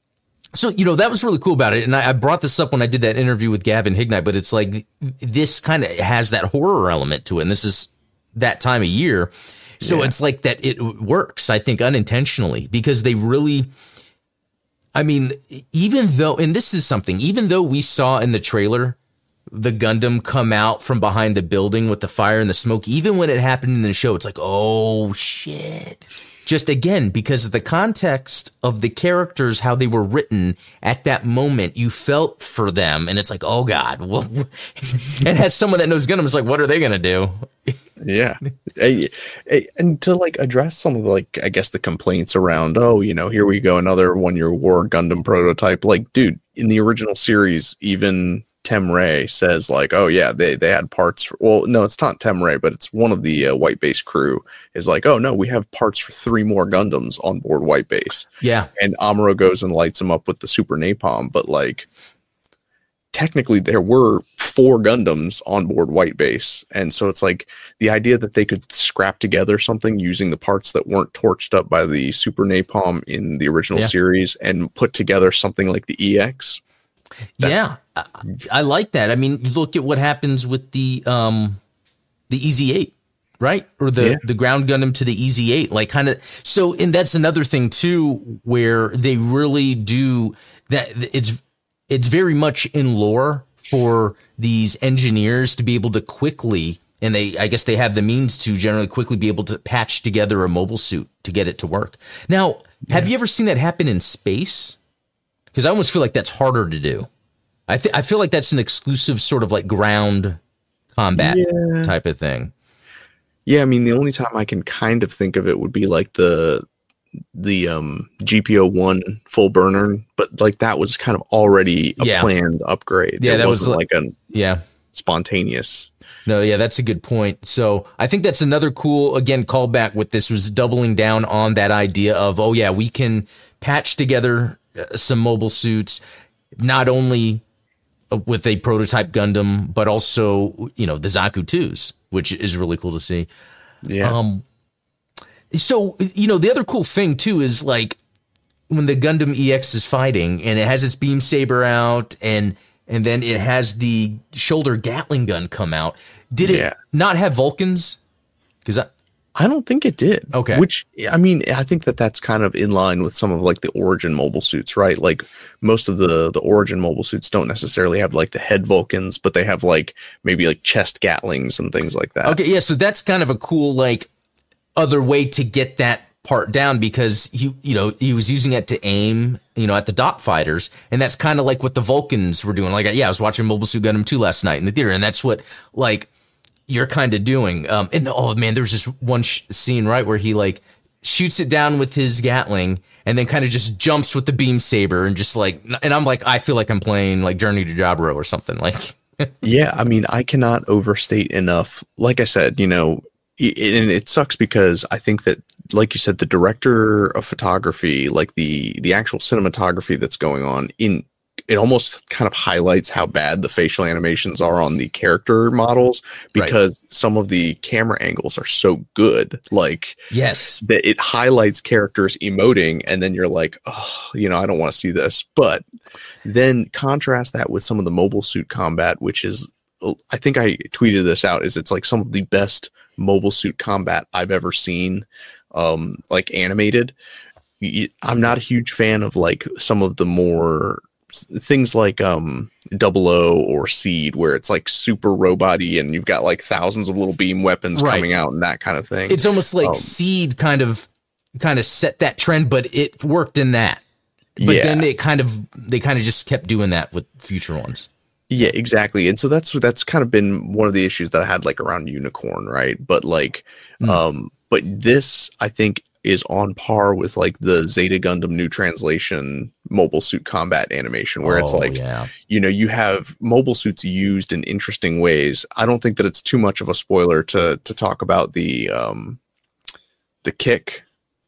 so, you know, that was really cool about it. And I, I brought this up when I did that interview with Gavin Hignite, but it's like, this kind of has that horror element to it. And this is that time of year. So yeah. it's like that it works, I think, unintentionally because they really, I mean, even though, and this is something, even though we saw in the trailer, the Gundam come out from behind the building with the fire and the smoke, even when it happened in the show, it's like, oh shit. Just again, because of the context of the characters, how they were written at that moment, you felt for them. And it's like, oh, God. Well, and as someone that knows Gundam, it's like, what are they going to do? Yeah. Hey, hey, and to like address some of the, like, I guess the complaints around, oh, you know, here we go, another one year war Gundam prototype. Like, dude, in the original series, even Temray says like, oh yeah, they, they had parts for, well, no, it's not Temray, but it's one of the uh, White Base crew is like, oh no, we have parts for three more Gundams on board White Base. Yeah. And Amuro goes and lights him up with the super napalm, but like technically there were four Gundams on board White Base. And so it's like the idea that they could scrap together something using the parts that weren't torched up by the super napalm in the original yeah. series and put together something like the E X. Yeah, I, I like that. I mean, you look at what happens with the um, the E Z eight, right? Or the, yeah. the ground Gundam to the E Z eight, like kind of. So, and that's another thing too, where they really do that. It's it's very much in lore for these engineers to be able to quickly, and they, I guess they have the means to generally quickly be able to patch together a mobile suit to get it to work. Now, yeah. have you ever seen that happen in space? Because I almost feel like that's harder to do. I th- I feel like that's an exclusive sort of like ground combat yeah. type of thing. Yeah, I mean, the only time I can kind of think of it would be like the the um, G P O one full burner, but like that was kind of already a yeah. planned upgrade. Yeah, it that wasn't was like a yeah spontaneous. No, yeah, that's a good point. So I think that's another cool, again, callback with this was doubling down on that idea of, oh yeah, we can patch together some mobile suits, not only with a prototype Gundam, but also, you know, the Zaku twos, which is really cool to see. Yeah. Um, so, you know, the other cool thing too is like when the Gundam E X is fighting and it has its beam saber out and and then it has the shoulder Gatling gun come out. Did it yeah. not have Vulcans? Because I, I don't think it did. Okay. Which, I mean, I think that that's kind of in line with some of like the Origin mobile suits, right? Like most of the, the Origin mobile suits don't necessarily have like the head Vulcans, but they have like maybe like chest Gatlings and things like that. Okay. Yeah. So that's kind of a cool, like other way to get that part down because he, you know, he was using it to aim, you know, at the dot fighters. And that's kind of like what the Vulcans were doing. Like, yeah, I was watching Mobile Suit Gundam two last night in the theater. And that's what like, you're kind of doing. Um, and oh man, there's this one sh- scene, right, where he like shoots it down with his Gatling and then kind of just jumps with the beam saber and just like, and I'm like, I feel like I'm playing like Journey to Jaburo or something like. Yeah. I mean, I cannot overstate enough. Like I said, you know, it, and it sucks because I think that, like you said, the director of photography, like the, the actual cinematography that's going on in, it almost kind of highlights how bad the facial animations are on the character models because right. some of the camera angles are so good. Like, yes, that it highlights characters emoting and then you're like, oh, you know, I don't want to see this. But then contrast that with some of the mobile suit combat, which is, I think I tweeted this out, is it's like some of the best mobile suit combat I've ever seen, um, like animated. I'm not a huge fan of like some of the more things like um Double O or Seed where it's like super robot-y and you've got like thousands of little beam weapons right. coming out and that kind of thing. It's almost like um, Seed kind of kind of set that trend, but it worked in that. But yeah. then it kind of they kind of just kept doing that with future ones. Yeah, exactly. And so that's that's kind of been one of the issues that I had like around Unicorn, right? But like mm. um but this I think is on par with like the Zeta Gundam New Translation mobile suit combat animation where oh, it's like, yeah. you know, you have mobile suits used in interesting ways. I don't think that it's too much of a spoiler to to talk about the um the kick.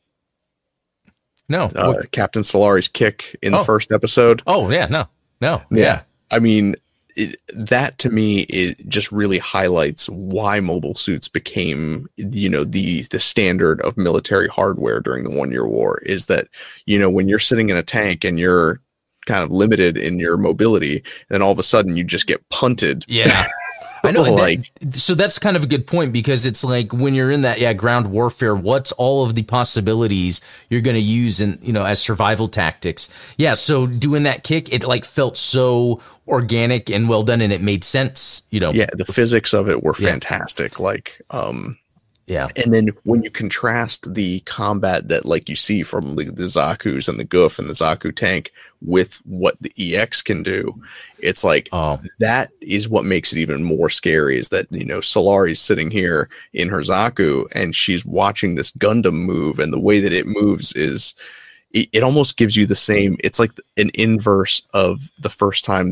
No. Uh, Captain Solari's kick in oh. the first episode. Oh, yeah, no. No. Yeah. yeah. I mean, It, that to me it just really highlights why mobile suits became, you know, the the standard of military hardware during the one year war is that, you know, when you're sitting in a tank and you're kind of limited in your mobility, then all of a sudden you just get punted. Yeah. I know. like, that, so that's kind of a good point because it's like when you're in that, yeah, ground warfare, what's all of the possibilities you're going to use in, you know, as survival tactics. Yeah. So doing that kick, it like felt so organic and well done and it made sense, you know. Yeah. The physics of it were fantastic. Yeah. Like, um, yeah. And then when you contrast the combat that like you see from the, the Zaku's and the Goof and the Zaku tank with what the E X can do, it's like oh. that is what makes it even more scary is that, you know, Solari's sitting here in her Zaku and she's watching this Gundam move and the way that it moves is it, it almost gives you the same. It's like an inverse of the first time that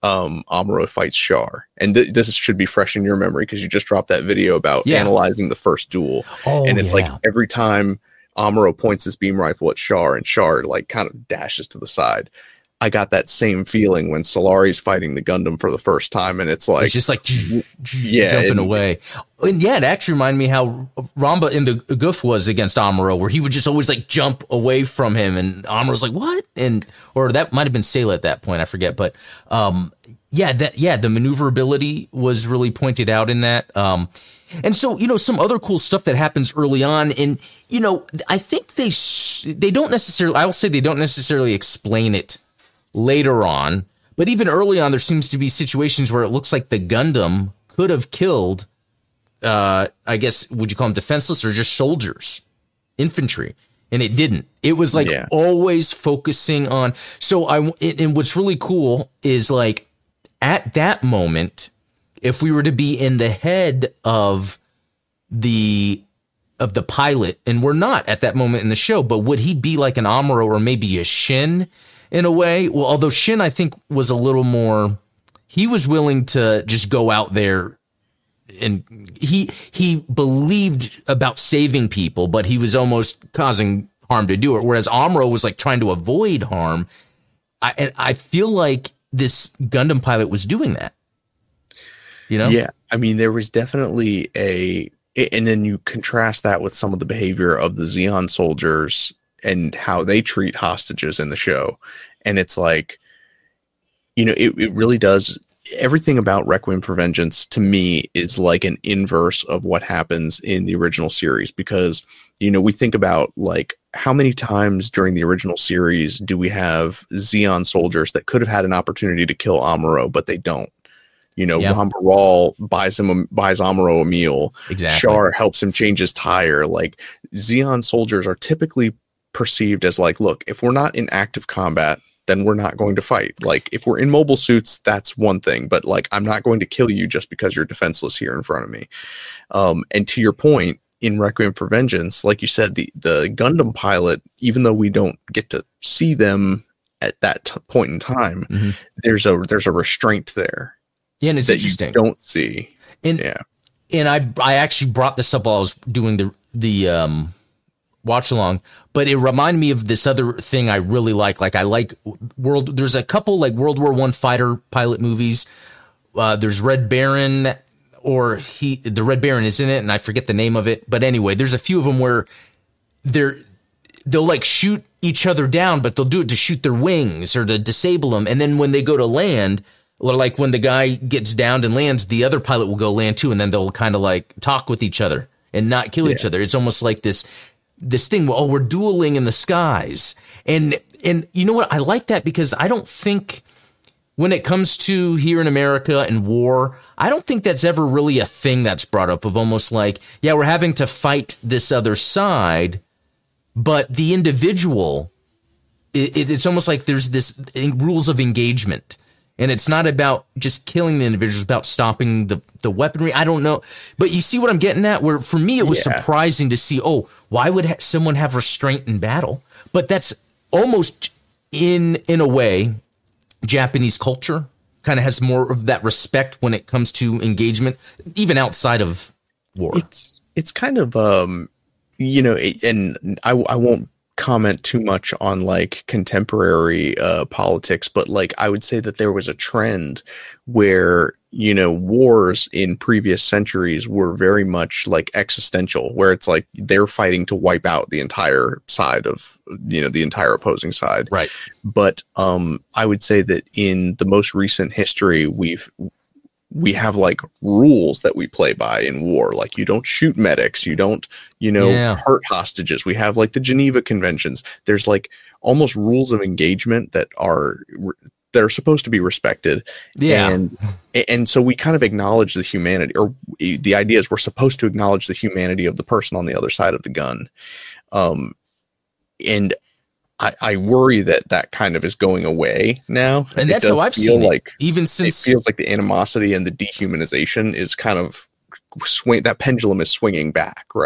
um, Amuro fights Char. And th- this should be fresh in your memory because you just dropped that video about yeah. analyzing the first duel. Oh, and it's yeah. like every time Amuro points his beam rifle at Char and Char like kind of dashes to the side. I got that same feeling when Solari's fighting the Gundam for the first time, and it's like it's just like yeah, jumping and, away. And yeah, it actually reminded me how Ramba in the Goof was against Amuro, where he would just always like jump away from him, and Amuro's like, "What?" And or that might have been Sayla at that point, I forget. But um, yeah, that yeah, the maneuverability was really pointed out in that. Um, and so you know, some other cool stuff that happens early on, and you know, I think they they don't necessarily. I will say they don't necessarily explain it later on, but even early on, there seems to be situations where it looks like the Gundam could have killed, uh, I guess, would you call them defenseless or just soldiers, infantry, and it didn't. It was like yeah. always focusing on. So I, and what's really cool is like at that moment, if we were to be in the head of the of the pilot, and we're not at that moment in the show, but would he be like an Amuro or maybe a Shin? In a way, well, although Shin, I think, was a little more, he was willing to just go out there and he he believed about saving people, but he was almost causing harm to do it. Whereas Amuro was like trying to avoid harm. I, and I feel like this Gundam pilot was doing that. You know? Yeah. I mean, there was definitely a, and then you contrast that with some of the behavior of the Zeon soldiers and how they treat hostages in the show. And it's like, you know, it, it really does. Everything about Requiem for Vengeance to me is like an inverse of what happens in the original series, because, you know, we think about like how many times during the original series do we have Zeon soldiers that could have had an opportunity to kill Amuro, but they don't. You know, yeah. Ramba Ral buys him, buys Amuro a meal. Exactly. Char helps him change his tire. Like Zeon soldiers are typically perceived as like, look, if we're not in active combat, then we're not going to fight. Like if we're in mobile suits, that's one thing, but like, I'm not going to kill you just because you're defenseless here in front of me. Um, and to your point, in Requiem for Vengeance, like you said, the, the Gundam pilot, even though we don't get to see them at that t- point in time, mm-hmm. there's a, there's a restraint there. Yeah. And it's that interesting. You don't see. And, yeah. And I, I actually brought this up while I was doing the, the, um, watch along, but it reminded me of this other thing I really like. Like I like world. There's a couple like World War One fighter pilot movies. Uh, there's Red Baron, or he, the Red Baron is in it, and I forget the name of it. But anyway, there's a few of them where they're they'll like shoot each other down, but they'll do it to shoot their wings or to disable them. And then when they go to land, or like when the guy gets downed and lands, the other pilot will go land too, and then they'll kind of like talk with each other and not kill yeah. each other. It's almost like this. This thing, oh, we're dueling in the skies. And, and you know what? I like that because I don't think when it comes to here in America and war, I don't think that's ever really a thing that's brought up of almost like, yeah, we're having to fight this other side, but the individual, it, it's almost like there's this rules of engagement. And it's not about just killing the individuals, about stopping the, the weaponry. I don't know. But you see what I'm getting at? Where for me, it was yeah. surprising to see, oh, why would ha- someone have restraint in battle? But that's almost in in a way, Japanese culture kind of has more of that respect when it comes to engagement, even outside of war. It's it's kind of, um, you know, and I, I won't comment too much on like contemporary uh, politics, but like I would say that there was a trend where, you know, wars in previous centuries were very much like existential, where it's like they're fighting to wipe out the entire side of, you know, the entire opposing side. Right. But um, I would say that in the most recent history, we've we have like rules that we play by in war. Like you don't shoot medics, you don't, you know, yeah. hurt hostages. We have like the Geneva Conventions. There's like almost rules of engagement that are, that are supposed to be respected. Yeah. And, and so we kind of acknowledge the humanity, or the idea is we're supposed to acknowledge the humanity of the person on the other side of the gun. Um, and I, I worry that that kind of is going away now. And that's how I've seen like, it. Even since it feels like the animosity and the dehumanization is kind of swing. That pendulum is swinging back, right?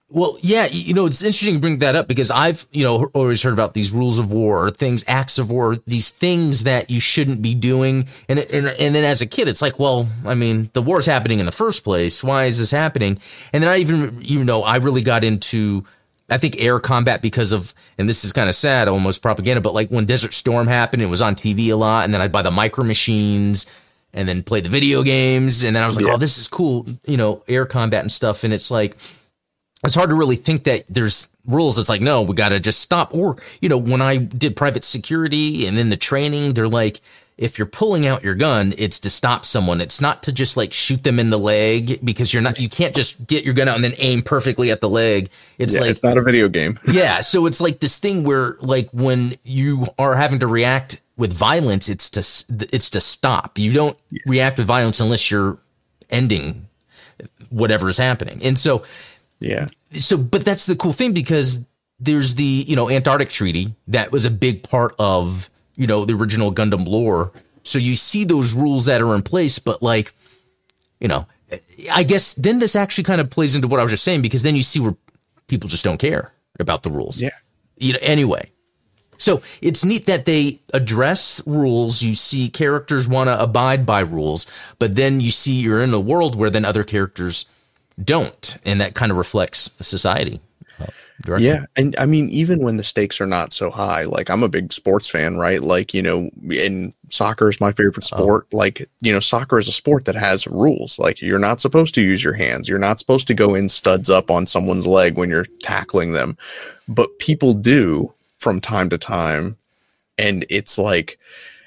Well, yeah, you know, it's interesting to bring that up because I've, you know, always heard about these rules of war or things, acts of war, these things that you shouldn't be doing. And, and, and then as a kid, it's like, well, I mean, the war's happening in the first place. Why is this happening? And then I even, you know, I really got into, I think, air combat because of, and this is kind of sad, almost propaganda, but like when Desert Storm happened, it was on T V a lot. And then I'd buy the Micro Machines and then play the video games. And then I was like, yeah. oh, this is cool, you know, air combat and stuff. And it's like, it's hard to really think that there's rules. It's like, no, we got to just stop. Or, you know, when I did private security and in the training, they're like, if you're pulling out your gun, it's to stop someone. It's not to just like shoot them in the leg because you're not, you can't just get your gun out and then aim perfectly at the leg. It's yeah, like, it's not a video game. yeah. So it's like this thing where like when you are having to react with violence, it's to, it's to stop. You don't yeah. react with violence unless you're ending whatever is happening. And so, yeah. So, but that's the cool thing because there's the, you know, Antarctic Treaty that was a big part of, you know, the original Gundam lore. So you see those rules that are in place, but like, you know, I guess then this actually kind of plays into what I was just saying, because then you see where people just don't care about the rules. Yeah. You know, anyway. So it's neat that they address rules. You see characters want to abide by rules, but then you see you're in a world where then other characters don't, and that kind of reflects society. Directly. Yeah, and I mean, even when the stakes are not so high, like I'm a big sports fan, right? Like, you know, and soccer is my favorite sport. Oh. Like, you know, soccer is a sport that has rules. Like, you're not supposed to use your hands. You're not supposed to go in studs up on someone's leg when you're tackling them, but people do from time to time, and it's like,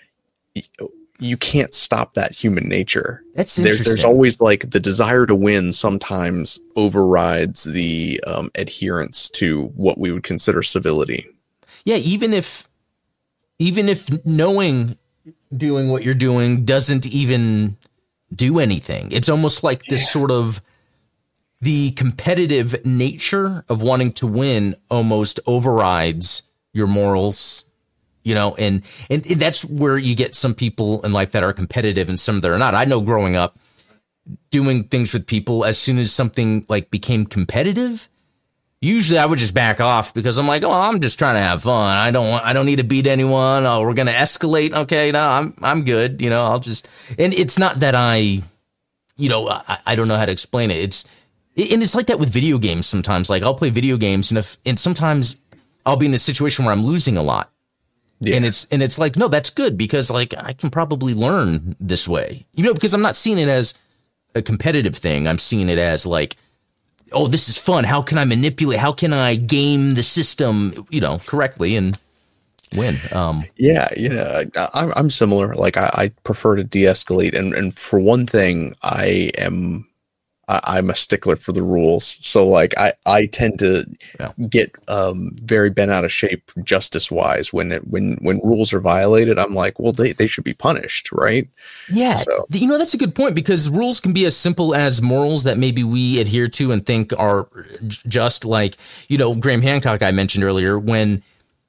you can't stop that human nature. That's interesting. There's, there's always like the desire to win sometimes overrides the um, adherence to what we would consider civility. Yeah, even if, even if knowing doing what you're doing doesn't even do anything, it's almost like this yeah. sort of the competitive nature of wanting to win almost overrides your morals. You know, and, and that's where you get some people in life that are competitive and some that are not. I know growing up, doing things with people, as soon as something like became competitive, usually I would just back off because I'm like, oh, I'm just trying to have fun. I don't want, I don't need to beat anyone. Oh, we're going to escalate. Okay, no, I'm, I'm good. You know, I'll just, and it's not that I, you know, I, I don't know how to explain it. It's, and it's like that with video games sometimes. Like I'll play video games and if, and sometimes I'll be in a situation where I'm losing a lot. Yeah. And it's and it's like, no, that's good because like I can probably learn this way, you know, because I'm not seeing it as a competitive thing. I'm seeing it as like, oh, this is fun. How can I manipulate? How can I game the system, you know, correctly and win? Um, yeah, you know, I, I'm similar. Like I, I prefer to de-escalate, and and for one thing, I am. I'm a stickler for the rules. So like I, I tend to yeah. get um, very bent out of shape justice wise when it, when when rules are violated. I'm like, well, they, they should be punished, right? Yeah. So. You know, that's a good point because rules can be as simple as morals that maybe we adhere to and think are just, like, you know, Graham Hancock I mentioned earlier, when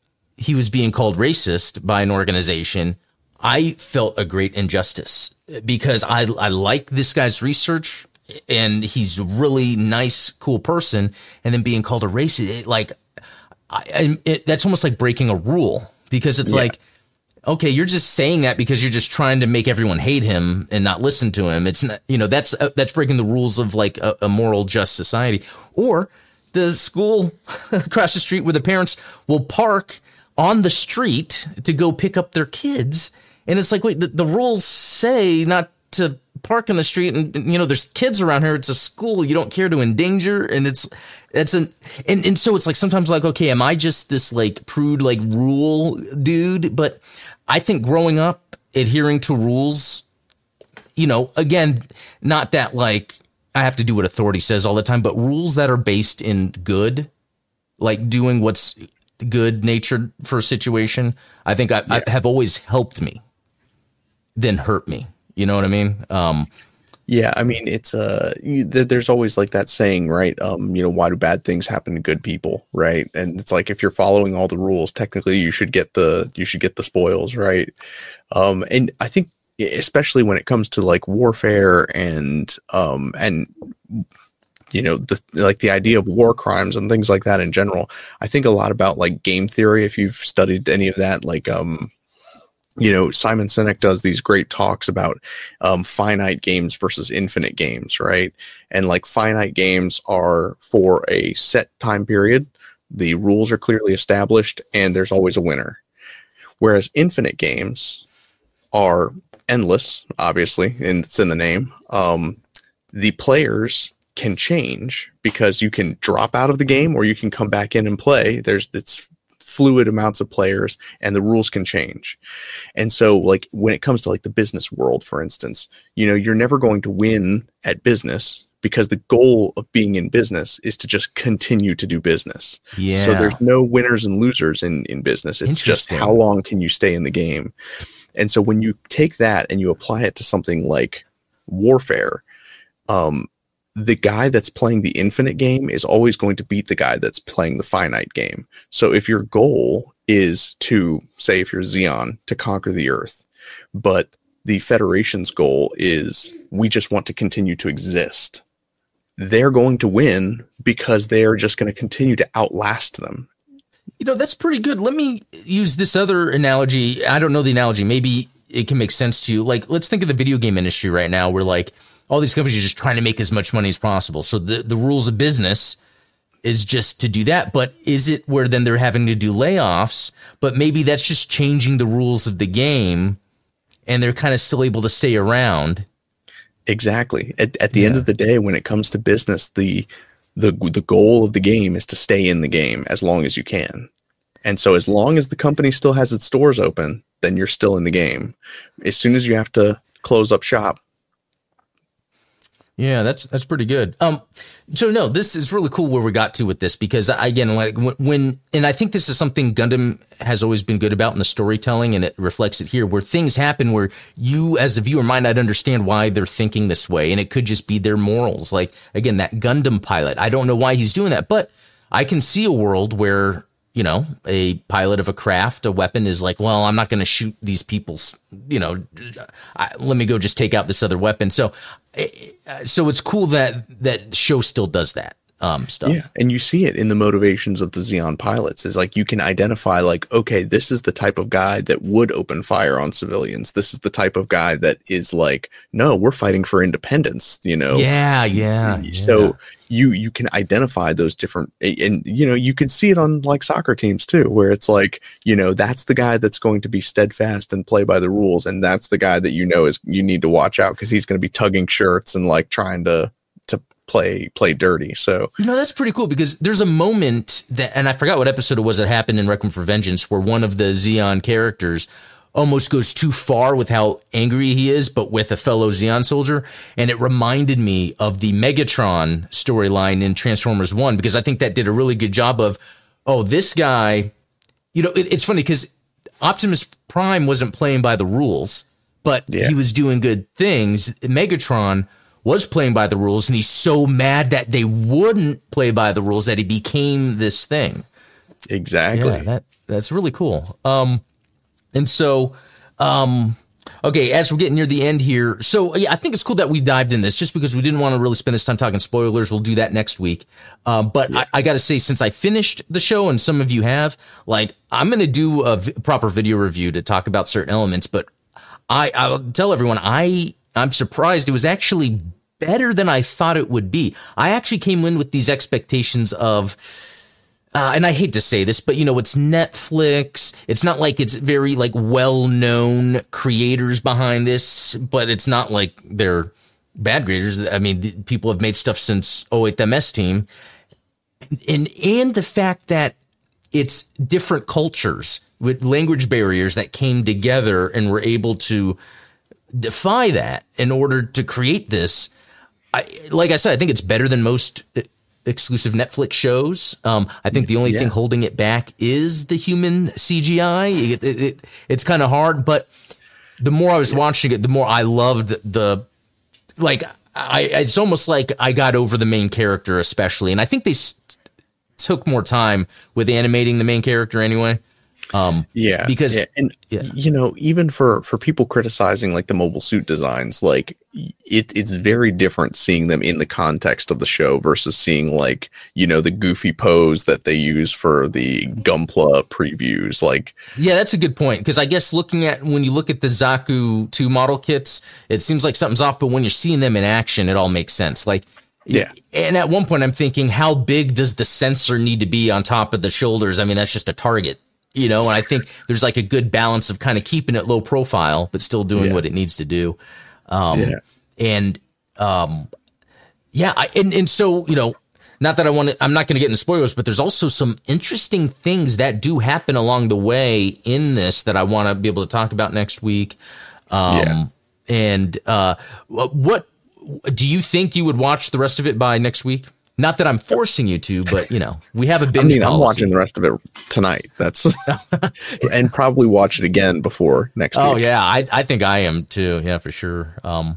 he was being called racist by an organization, I felt a great injustice because I I like this guy's research. And he's a really nice, cool person, and then being called a racist, it, like, I, I, it, that's almost like breaking a rule because it's yeah. like, okay, you're just saying that because you're just trying to make everyone hate him and not listen to him. It's not, you know, that's uh, that's breaking the rules of like a, a moral, just society. Or the school across the street where the parents will park on the street to go pick up their kids, and it's like, wait, the, the rules say not to park in the street, and you know there's kids around here. It's a school. You don't care to endanger, and it's it's an and, and so it's like sometimes like, okay, am I just this like prude like rule dude? But I think growing up adhering to rules, you know, again, not that like I have to do what authority says all the time, but rules that are based in good, like doing what's good natured for a situation, I think I, yeah. I have always helped me than hurt me. You know what I mean? Um, yeah, I mean, it's uh, you, th- there's always like that saying, right? Um, you know, why do bad things happen to good people, right? And it's like if you're following all the rules, technically you should get the you should get the spoils, right? Um, and I think especially when it comes to like warfare and um and you know, the like the idea of war crimes and things like that in general. I think a lot about like game theory. If you've studied any of that, like um, you know, Simon Sinek does these great talks about um, finite games versus infinite games, right? And like finite games are for a set time period. The rules are clearly established, and there's always a winner. Whereas infinite games are endless, obviously, and it's in the name. Um, the players can change because you can drop out of the game or you can come back in and play. There's it's fluid amounts of players, and the rules can change. And so, like when it comes to like the business world, for instance, you know, you're never going to win at business, because the goal of being in business is to just continue to do business. Yeah. So there's no winners and losers in, in business. It's just how long can you stay in the game? And so when you take that and you apply it to something like warfare, um, the guy that's playing the infinite game is always going to beat the guy that's playing the finite game. So if your goal is to, say, if you're Xeon, to conquer the Earth, but the Federation's goal is we just want to continue to exist, they're going to win because they are just going to continue to outlast them. You know, that's pretty good. Let me use this other analogy. I don't know the analogy. Maybe it can make sense to you. Like, let's think of the video game industry right now, where like all these companies are just trying to make as much money as possible. So the, the rules of business is just to do that. But is it where then they're having to do layoffs, but maybe that's just changing the rules of the game and they're kind of still able to stay around? Exactly. At, at the yeah. end of the day, when it comes to business, the the the goal of the game is to stay in the game as long as you can. And so as long as the company still has its stores open, then you're still in the game. As soon as you have to close up shop. Yeah, that's that's pretty good. Um, so no, this is really cool where we got to with this, because again, like when, and I think this is something Gundam has always been good about in the storytelling, and it reflects it here, where things happen where you as a viewer might not understand why they're thinking this way, and it could just be their morals. Like again, that Gundam pilot, I don't know why he's doing that, but I can see a world where, you know, a pilot of a craft, a weapon is like, well, I'm not going to shoot these people's, you know, I, let me go just take out this other weapon. So, so it's cool that that show still does that um, stuff. Yeah, and you see it in the motivations of the Xeon pilots. Is like you can identify, like, okay, this is the type of guy that would open fire on civilians. This is the type of guy that is like, no, we're fighting for independence. You know? Yeah, yeah. So. Yeah. You you can identify those different, and you know you can see it on like soccer teams too, where it's like, you know, that's the guy that's going to be steadfast and play by the rules, and that's the guy that you know is you need to watch out because he's going to be tugging shirts and like trying to to play play dirty. So you know that's pretty cool, because there's a moment that, and I forgot what episode it was that happened in Requiem for Vengeance, where one of the Xeon characters almost goes too far with how angry he is, but with a fellow Xeon soldier. And it reminded me of the Megatron storyline in Transformers One, because I think that did a really good job of, oh, this guy, you know, it, it's funny because Optimus Prime wasn't playing by the rules, but yeah. he was doing good things. Megatron was playing by the rules, and he's so mad that they wouldn't play by the rules that he became this thing. Exactly. Yeah, that, that's really cool. Um, And so, um, okay, as we're getting near the end here, so yeah, I think it's cool that we dived in this, just because we didn't want to really spend this time talking spoilers. We'll do that next week. Um, but yeah. I, I got to say, since I finished the show, and some of you have, like, I'm going to do a v- proper video review to talk about certain elements. But I, I'll tell everyone, I, I'm surprised it was actually better than I thought it would be. I actually came in with these expectations of, Uh, and I hate to say this, but, you know, it's Netflix. It's not like it's very, like, well-known creators behind this, but it's not like they're bad creators. I mean, the, people have made stuff since oh eight M S Team. And, and the fact that it's different cultures with language barriers that came together and were able to defy that in order to create this. I, like I said, I think it's better than most exclusive Netflix shows. Um, I think the only yeah. thing holding it back is the human C G I. It, it, it, it's kind of hard, but the more I was yeah. watching it, the more I loved the, like, I, it's almost like I got over the main character especially. And I think they st- took more time with animating the main character anyway. Um, Yeah, because yeah. and yeah. you know, even for for people criticizing like the mobile suit designs, like it it's very different seeing them in the context of the show versus seeing like, you know, the goofy pose that they use for the Gunpla previews. Like, yeah, that's a good point, because I guess looking at when you look at the Zaku two model kits, it seems like something's off, but when you're seeing them in action, it all makes sense. Like, yeah. And at one point, I'm thinking, how big does the sensor need to be on top of the shoulders? I mean, that's just a target. You know, and I think there's like a good balance of kind of keeping it low profile, but still doing Yeah. what it needs to do. Um, Yeah. And, um, yeah, I, and, and so, you know, not that I want to, I'm not going to get into spoilers, but there's also some interesting things that do happen along the way in this that I want to be able to talk about next week. Um, Yeah. And uh, what do you think you would watch the rest of it by next week? Not that I'm forcing you to, but, you know, we have a I binge mean, I'm policy. watching the rest of it tonight. That's and probably watch it again before next Oh, week. yeah, I, I think I am too. Yeah, for sure. Um,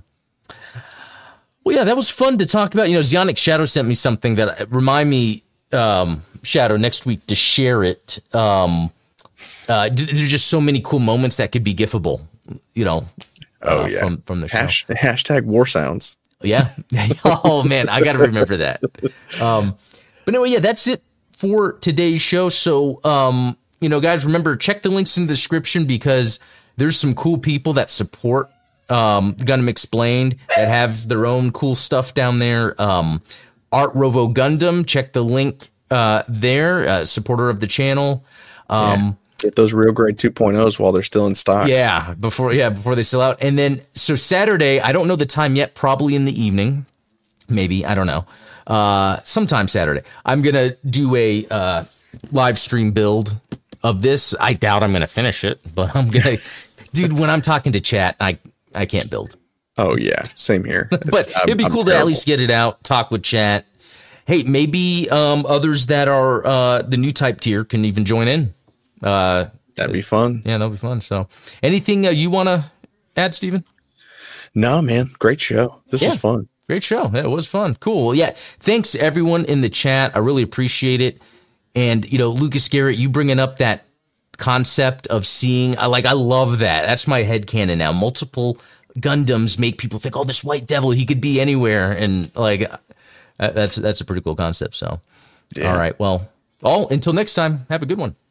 well, yeah, that was fun to talk about. You know, Zionic Shadow sent me something that remind me, um, Shadow, next week to share it. Um, uh, there's just so many cool moments that could be gifable, you know, Oh uh, yeah. from, from the show. Hash, hashtag war sounds. Yeah. Oh man, I got to remember that. Um, but anyway, yeah, that's it for today's show. So, um, you know, guys, remember, check the links in the description, because there's some cool people that support um, Gundam Explained that have their own cool stuff down there. Um, Art Rovo Gundam, check the link uh, there, uh, supporter of the channel. Um, Yeah. Get those real grade two point ohs while they're still in stock. Yeah, before yeah, before they sell out. And then so Saturday, I don't know the time yet, probably in the evening. Maybe, I don't know. Uh sometime Saturday. I'm going to do a uh live stream build of this. I doubt I'm going to finish it, but I'm going to dude, when I'm talking to chat, I I can't build. Oh yeah, same here. But I'm- it'd be I'm cool to at terrible. least get it out, talk with chat. Hey, maybe um others that are uh the new type tier can even join in. Uh That'd be fun. Yeah, that'll be fun. So, anything uh, you want to add, Steven? No, man, great show. This Yeah. was fun. Great show. Yeah, it was fun. Cool. Well, yeah. Thanks to everyone in the chat. I really appreciate it. And, you know, Lucas Garrett, you bringing up that concept of seeing, I like, I love that. That's my headcanon now. Multiple Gundams make people think, oh, this white devil, he could be anywhere. And like, uh, that's, that's a pretty cool concept. So, Yeah. all right. Well, all until next time, have a good one.